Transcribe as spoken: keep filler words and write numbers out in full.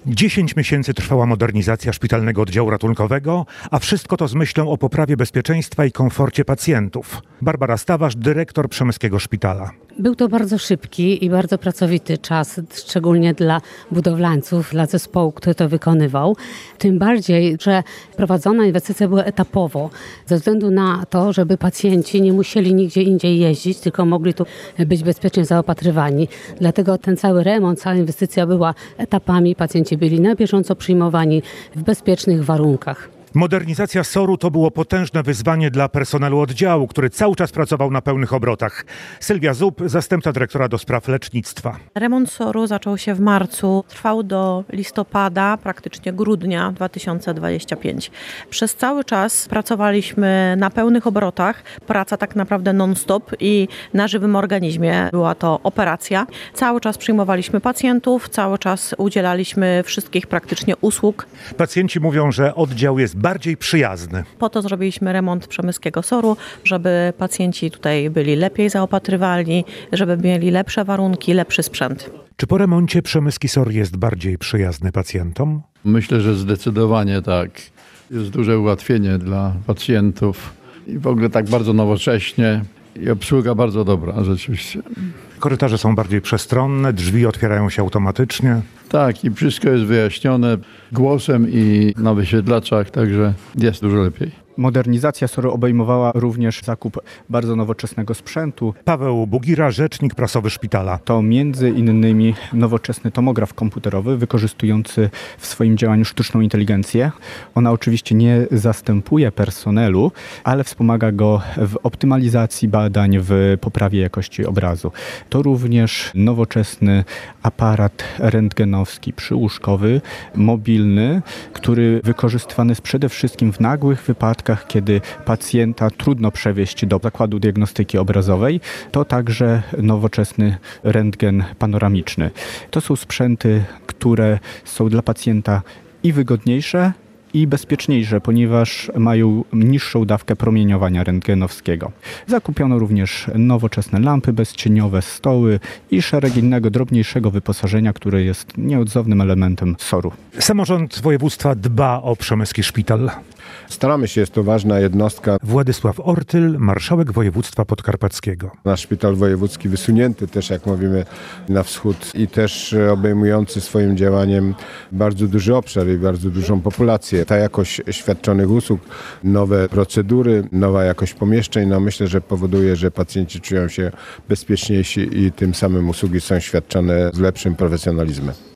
Dziesięć miesięcy trwała modernizacja szpitalnego oddziału ratunkowego, a wszystko to z myślą o poprawie bezpieczeństwa i komforcie pacjentów. Barbara Stawarz, dyrektor Przemyskiego Szpitala. Był to bardzo szybki i bardzo pracowity czas, szczególnie dla budowlańców, dla zespołu, który to wykonywał. Tym bardziej, że prowadzona inwestycja była etapowo, ze względu na to, żeby pacjenci nie musieli nigdzie indziej jeździć, tylko mogli tu być bezpiecznie zaopatrywani. Dlatego ten cały remont, cała inwestycja była etapami, pacjenci byli na bieżąco przyjmowani w bezpiecznych warunkach. Modernizacja soru to było potężne wyzwanie dla personelu oddziału, który cały czas pracował na pełnych obrotach. Sylwia Zub, zastępca dyrektora do spraw lecznictwa. Remont soru zaczął się w marcu, trwał do listopada, praktycznie grudnia dwa tysiące dwudziestego piątego. Przez cały czas pracowaliśmy na pełnych obrotach, praca tak naprawdę non-stop i na żywym organizmie. Była to operacja. Cały czas przyjmowaliśmy pacjentów, cały czas udzielaliśmy wszystkich praktycznie usług. Pacjenci mówią, że oddział jest bardziej przyjazny. Po to zrobiliśmy remont Przemyskiego Soru, żeby pacjenci tutaj byli lepiej zaopatrywani, żeby mieli lepsze warunki, lepszy sprzęt. Czy po remoncie Przemyski Sor jest bardziej przyjazny pacjentom? Myślę, że zdecydowanie tak. Jest duże ułatwienie dla pacjentów i w ogóle tak bardzo nowocześnie i obsługa bardzo dobra rzeczywiście. Korytarze są bardziej przestronne, drzwi otwierają się automatycznie. Tak, i wszystko jest wyjaśnione głosem i na wyświetlaczach, także jest dużo lepiej. Modernizacja soru obejmowała również zakup bardzo nowoczesnego sprzętu. Paweł Bugira, rzecznik prasowy szpitala. To między innymi nowoczesny tomograf komputerowy wykorzystujący w swoim działaniu sztuczną inteligencję. Ona oczywiście nie zastępuje personelu, ale wspomaga go w optymalizacji badań, w poprawie jakości obrazu. To również nowoczesny aparat rentgenowski przyłóżkowy, mobilny, który wykorzystywany jest przede wszystkim w nagłych wypadkach, kiedy pacjenta trudno przewieźć do zakładu diagnostyki obrazowej. To także nowoczesny rentgen panoramiczny. To są sprzęty, które są dla pacjenta i wygodniejsze, i bezpieczniejsze, ponieważ mają niższą dawkę promieniowania rentgenowskiego. Zakupiono również nowoczesne lampy bezcieniowe, stoły i szereg innego drobniejszego wyposażenia, które jest nieodzownym elementem soru. Samorząd województwa dba o Przemyski Szpital. Staramy się, jest to ważna jednostka. Władysław Ortyl, marszałek województwa podkarpackiego. Nasz szpital wojewódzki wysunięty też, jak mówimy, na wschód i też obejmujący swoim działaniem bardzo duży obszar i bardzo dużą populację. Ta jakość świadczonych usług, nowe procedury, nowa jakość pomieszczeń, no myślę, że powoduje, że pacjenci czują się bezpieczniejsi i tym samym usługi są świadczone z lepszym profesjonalizmem.